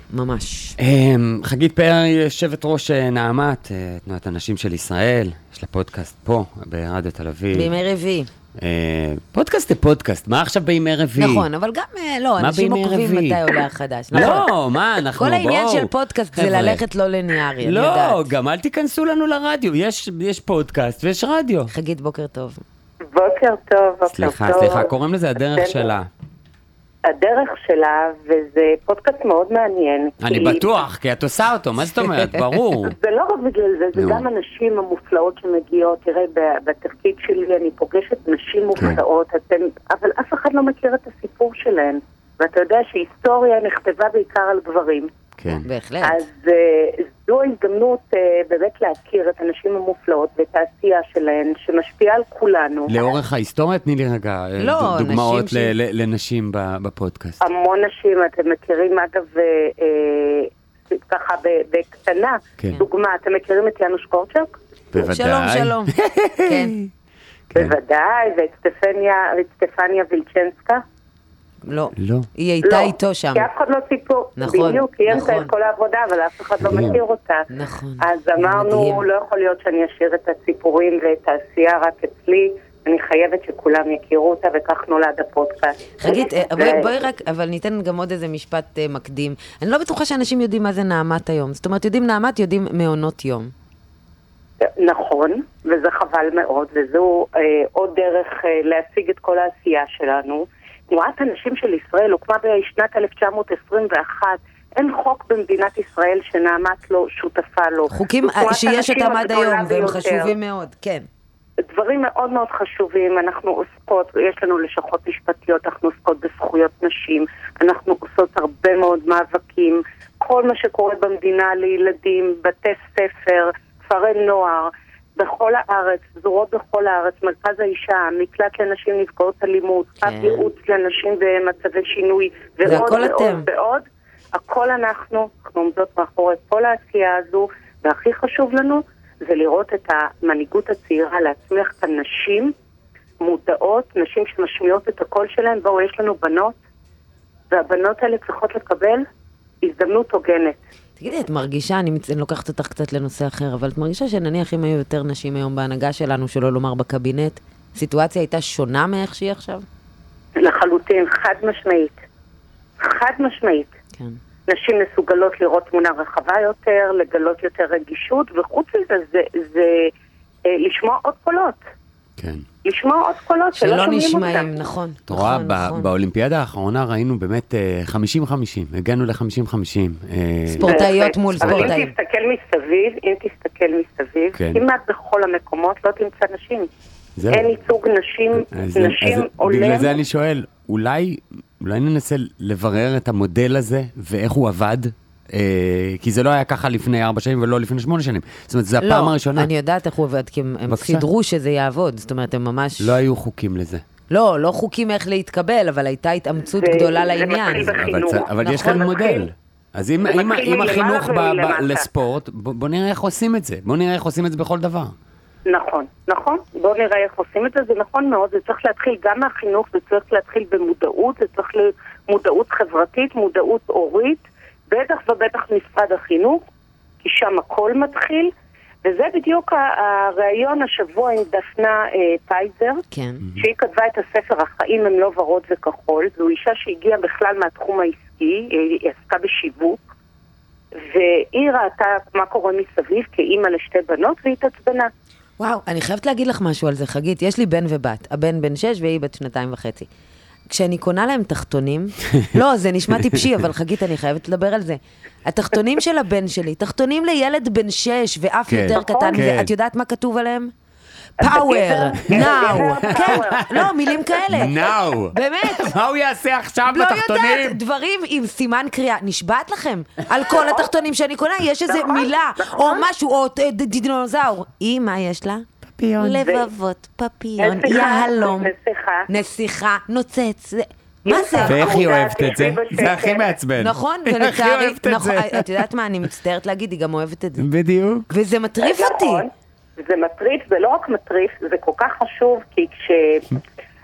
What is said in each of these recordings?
ממש. חגית פאר, יושבת ראש נעמת, תנועת הנשים של ישראל, יש לה פודקאסט פה, ברדיו תל אביב. בימי רביעי. פודקאסט זה פודקאסט, מה עכשיו בימי רביעי? נכון, אבל גם, לא, אנשים עוקבים מתי עולה החדש. לא, מה, אנחנו, כל העניין של פודקאסט זה ללכת לא ליניארי, אני יודעת. לא, גם אל תיכנסו לנו לרדיו, יש פודקאסט ויש רדיו. חגית, בוקר טוב. בוקר טוב, סליחה, קוראים לזה הדרך שלה. הדרך שלה, וזה פודקאסט מאוד מעניין. אני בטוח, כי את עושה אותו, מה זאת אומרת? ברור. זה לא רק בגלל זה, זה גם הנשים המופלאות שמגיעות. תראה, בתפקיד שלי אני פוגשת נשים מופלאות, אבל אף אחד לא מכיר את הסיפור שלהן. ואתה יודע שהיסטוריה נכתבה בעיקר על גברים. כן. בהחלט. אז זו ההזדמנות באמת להכיר את הנשים המופלאות ואת העשייה שלהן, שמשפיעה על כולנו. לאורך ההיסטוריה, תני לי רגע דוגמאות לנשים בפודקאסט. המון נשים, אתם מכירים אגב, ככה בקטנה, דוגמה, אתם מכירים את יאנוש קורצ'וק? בוודאי. שלום. כן. בוודאי, ואת סטפניה וילצ'נסקה. לא, היא הייתה איתו שם. כי אף אחד לא סיפור, בדיוק, היא עשתה את כל העבודה, אבל אף אחד לא מכיר אותה. נכון. אז אמרנו, לא יכול להיות שאני אשאיר את הסיפורים ואת העשייה רק אצלי, אני חייבת שכולם יכירו אותה, וכך נולד הפודקאסט. חגית, בואי רק, אבל ניתן גם עוד איזה משפט מקדים. אני לא בטוחה שאנשים יודעים מה זה נעמת היום. זאת אומרת, יודעים נעמת, יודעים מעונות יום. נכון, וזה חבל מאוד, וזו עוד דרך להשיג את כל העשייה שלנו. תנועת הנשים של ישראל הוקמה בשנת 1921. אין חוק במדינת ישראל שנעמת לו, שותפה לו. חוקים שיש אותם עד היום, והם חשובים מאוד, כן. דברים מאוד מאוד חשובים. אנחנו עוסקות, יש לנו לשכות משפטיות, אנחנו עוסקות בזכויות נשים, אנחנו עושות הרבה מאוד מאבקים. כל מה שקורה במדינה לילדים, בתי ספר, כפרי נוער, בכל הארץ, זורות בכל הארץ, מרכז האישה, מקלט לנשים נפגעות אלימות, קו ייעוץ לנשים במצבי שינוי, ועוד ועוד ועוד. הכל אנחנו עומדות מאחורי כל העשייה הזו, והכי חשוב לנו זה לראות את המנהיגות הצעירה, להצמיח את הנשים מודעות, נשים שמשמיעות את הקול שלהן. בואו, יש לנו בנות, והבנות האלה צריכות לקבל הזדמנות הוגנת. תגידי, את מרגישה, אני לוקחת אותך קצת לנושא אחר, אבל את מרגישה שנניח אם היו יותר נשים היום בהנהגה שלנו, שלא לומר בקבינט, סיטואציה הייתה שונה מאיך שהיא עכשיו? לחלוטין, חד משמעית. חד משמעית. כן. נשים מסוגלות לראות תמונה רחבה יותר, לגלות יותר רגישות, וחוץ מזה זה לשמוע עוד קולות. כן. לשמוע עוד קולות שלא נשמעים, נכון. את רואה, באולימפיאדה האחרונה ראינו באמת 50-50, הגענו ל-50-50. ספורטאיות מול ספורטאים. אם תסתכל מסביב, כמעט בכל המקומות לא תמצא נשים. אין ייצוג נשים עולם. בגלל זה אני שואל, אולי ננסה לברר את המודל הזה ואיך הוא עבד? כי זה לא היה ככה לפני 4 שנים ולא לפני 8 שנים. זאת אומרת, זה הפעם הראשונה. לא, אני יודעת איך הוא עבד, כי הם סידרו שזה יעבוד. זאת אומרת, הם ממש... לא היו חוקים לזה. לא חוקים איך להתקבל, אבל הייתה התאמצות גדולה לעניין. אבל יש כאן מודל. אז אם החינוך לספורט, בוא נראה איך עושים את זה. בוא נראה איך עושים את זה בכל דבר. נכון. בוא נראה איך עושים את זה. זה נכון מאוד. זה צריך להתחיל גם מהחינוך, זה צריך להתחיל במודעות, זה צריך מודעות חברתית, מודעות הורית, בטח ובטח משרד החינוך, כי שם הכל מתחיל, וזה בדיוק הרעיון השבוע עם דפנה פייזר, כן. שהיא כתבה את הספר החיים הם לא ורוד וכחול. זו אישה שהגיעה בכלל מהתחום העסקי, היא עסקה בשיווק, והיא ראתה מה קורה מסביב כאימא לשתי בנות, והיא התעצבנה. וואו, אני חייבת להגיד לך משהו על זה, חגית. יש לי בן ובת, הבן בן 6 והיא בת 2.5. כשאני קונה להם תחתונים, לא, זה נשמע טיפשי, אבל חגית, אני חייבת לדבר על זה. התחתונים של הבן שלי, תחתונים לילד בן 6 ואף יותר קטן, ואת יודעת מה כתוב עליהם? Power, now. כן, לא, מילים כאלה. now. באמת. מה הוא יעשה עכשיו בתחתונים? לא יודעת, דברים עם סימן קריאה. נשבעת לכם. על כל התחתונים שאני קונה, יש איזה מילה, או משהו, או דינוזאור. מה יש לה? פפיון. לבבות, פפיון, יהלום. נסיכה, נוצץ. מה זה? ואיך היא אוהבת את זה? זה הכי מעצבן. נכון, ולצערי, את יודעת מה, אני מצטערת להגיד, היא גם אוהבת את זה. בדיוק. וזה מטריף אותי. זה מטריף, זה לא רק מטריף, זה כל כך חשוב, כי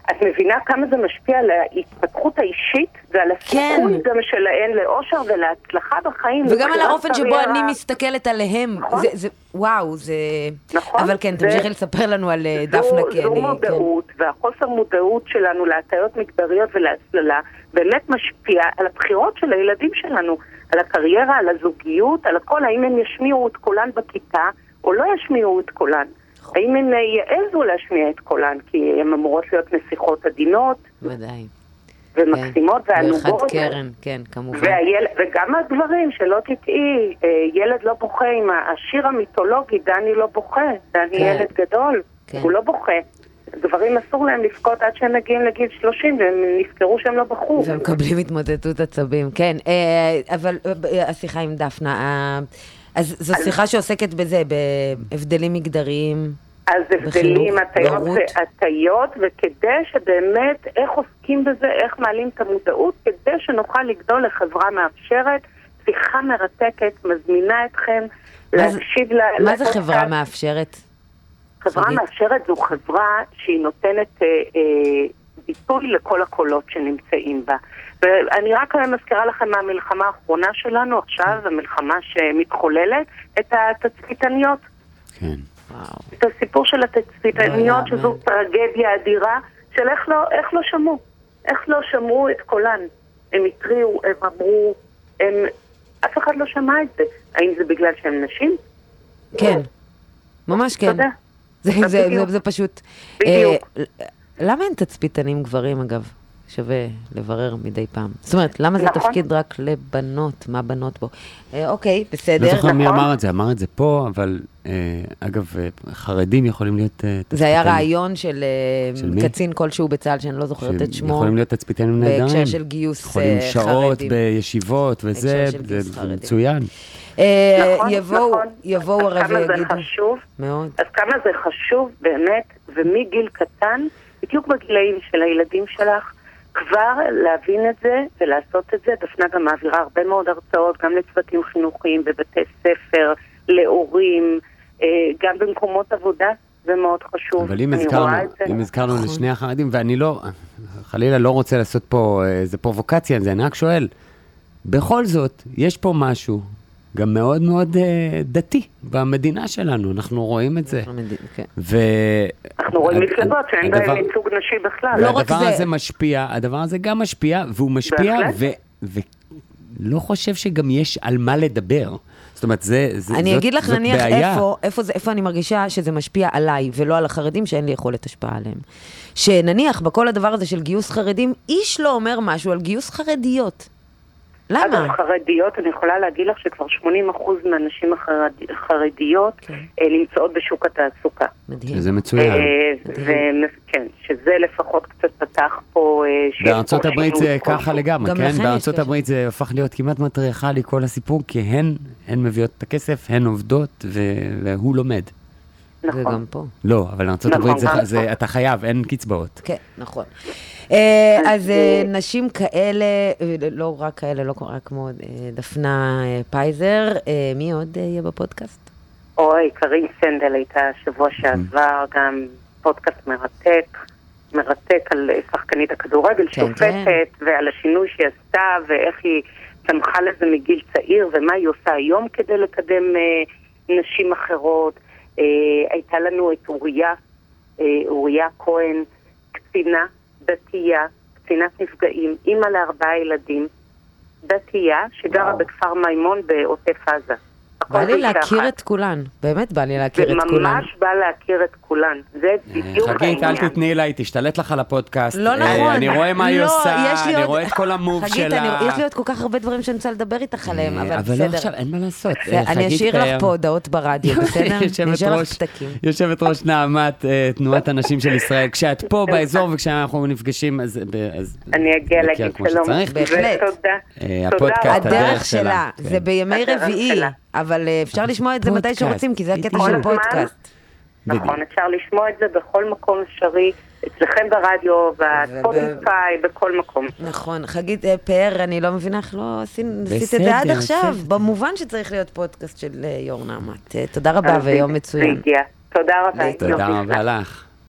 את מבינה כמה זה משפיע על ההתפתחות האישית ועל הסיכוי גם שלהן לאושר ולהצלחה בחיים. וגם על האופן שבו אני מסתכלת עליהם. וואו, זה... נכון. אבל כן, תמשיכי לספר לנו על דפנה קני. זו מודעות, והחוסר מודעות שלנו להטיות מגדריות ולהצללה באמת משפיע על הבחירות של הילדים שלנו, על הקריירה, על הזוגיות, על הכל, האם הם ישמיעו את קולן בכיתה או לא ישמיעו את קולן. האם הן יעזו להשמיע את קולן, כי הן אמורות להיות נסיכות עדינות. ודאי. ומקסימות וענוגות. ואחד קרן, כן, כמובן. וגם הדברים, שלא תטעי, ילד לא בוכה עם השיר המיתולוגי, דני לא בוכה, דני ילד גדול, הוא לא בוכה. גברים אסור להם לבכות עד שהם מגיעים לגיל 30, והם נזכרו שהם לא בכו. והם מקבלים התמוטטות עצבים, כן. אבל השיחה עם דפנה, אז זו שיחה שעוסקת בזה, בהבדלים מגדריים, אז הבדלים, הטיות, וכדי שבאמת איך עוסקים בזה, איך מעלים את המודעות, כדי שנוכל לגדול לחברה מאפשרת, שיחה מרתקת, מזמינה אתכם להקשיב מה זה חברה מאפשרת? חברה מאפשרת זו חברה שהיא נותנת ביטוי לכל הקולות שנמצאים בה. ואני רק מזכירה לכם מהמלחמה האחרונה שלנו עכשיו, המלחמה שמתחוללת, את התצפיתניות. כן. את הסיפור של התצפיתניות, שזו טרגדיה אדירה, של איך לא שמעו את קולן. הם התריעו, הם אמרו, אף אחד לא שמע את זה. האם זה בגלל שהם נשים? כן, ממש כן. זה פשוט... בדיוק. למה אין תצפיתנים גברים, אגב? שווה לברר מדי פעם. זאת אומרת, למה זה תפקיד רק לבנות? מה בנות בו? אוקיי, בסדר. לא זוכר מי אמר את זה, אמר את זה פה, אבל אגב, חרדים יכולים להיות תצפיתנים. זה היה רעיון של קצין כלשהו בצה"ל, שאני לא זוכרת את שמו. יכולים להיות תצפיתנים נהדרים. בהקשר של גיוס חרדים. יכולים שעות בישיבות, וזה מצוין. יבואו הרי ויגידו. מאוד. אז כמה זה חשוב באמת, ומגיל קטן, בדיוק בגילאים של הילדים שלך, כבר להבין את זה ולעשות את זה. דפנה גם מעבירה הרבה מאוד הרצאות, גם לצוותים חינוכיים, בבתי ספר, להורים, גם במקומות עבודה, זה מאוד חשוב. אבל אם הזכרנו לשני החרדים, ואני לא, חלילה לא רוצה לעשות פה איזה פרובוקציה, אני רק שואל, בכל זאת, יש פה משהו, גם מאוד מאוד דתי במדינה שלנו, אנחנו רואים את זה. אנחנו רואים מפלגות שאין בהם ייצוג נשי בכלל. והדבר הזה משפיע, הדבר הזה גם משפיע, והוא משפיע, ולא חושב שגם יש על מה לדבר. זאת אומרת, זאת בעיה. אני אגיד לך נניח איפה אני מרגישה שזה משפיע עליי, ולא על החרדים שאין לי יכולת השפעה עליהם. שנניח בכל הדבר הזה של גיוס חרדים, איש לא אומר משהו על גיוס חרדיות. למה? אגב, חרדיות, אני יכולה להגיד לך שכבר 80% מהנשים החרדיות נמצאות בשוק התעסוקה. מדהים. שזה מצוין. כן, שזה לפחות קצת פתח פה... בארצות הברית זה ככה לגמרי, כן? בארצות הברית זה הפך להיות כמעט מטריארכלי כל הסיפור, כי הן מביאות את הכסף, הן עובדות, והוא לומד. נכון. זה גם פה. לא, אבל בארצות הברית אתה חייב, אין קצבאות. כן, נכון. אז נשים כאלה, לא רק כאלה, לא רק כמו דפנה פייזר, מי עוד יהיה בפודקאסט? אוי, קרין סנדל הייתה שבוע שעבר, גם פודקאסט מרתק על שחקנית הכדורגל, שופטת, ועל השינוי שהיא עשתה, ואיך היא צמחה לזה מגיל צעיר, ומה היא עושה היום כדי לקדם נשים אחרות. הייתה לנו את אוריה כהן, קצינה, דתייה, קצינת נפגעים, אימא ל4 ילדים, דתייה, שגרה בכפר מימון בעוטף עזה. בא לי להכיר את כולן, באמת בא לי להכיר את כולן. זה ממש בא להכיר את כולן, זה בדיוק העניין. חגית, אל תתני לה, תשתלט לך על הפודקאסט. לא נכון. אני רואה מה היא עושה, אני רואה את כל המוב שלה. חגית, יש לי עוד כל כך הרבה דברים שאני רוצה לדבר איתך עליהם, אבל בסדר. אבל לא עכשיו, אין מה לעשות. אני אשאיר לך פה הודעות ברדיו, בסדר? נשאר לך פתקים. יושבת ראש נעמת, תנועת הנשים של ישראל. כשאת פה באזור וכשאנחנו נפגשים, אז... אני אגיע להגיד שלום. בהחלט. הפודקאסט, הדרך שלה, זה בימי רביעי. אבל אפשר לשמוע את זה מתי שרוצים, כי זה הקטע של פודקאסט. נכון, אפשר לשמוע את זה בכל מקום אפשרי, אצלכם ברדיו, בספוטיפיי, בכל מקום. נכון, חגית פאר, אני לא מבינה איך לא עשית את זה עד עכשיו, במובן שצריך להיות פודקאסט של יו"ר נעמת. תודה רבה ויום מצוין. תודה רבה. תודה רבה לך.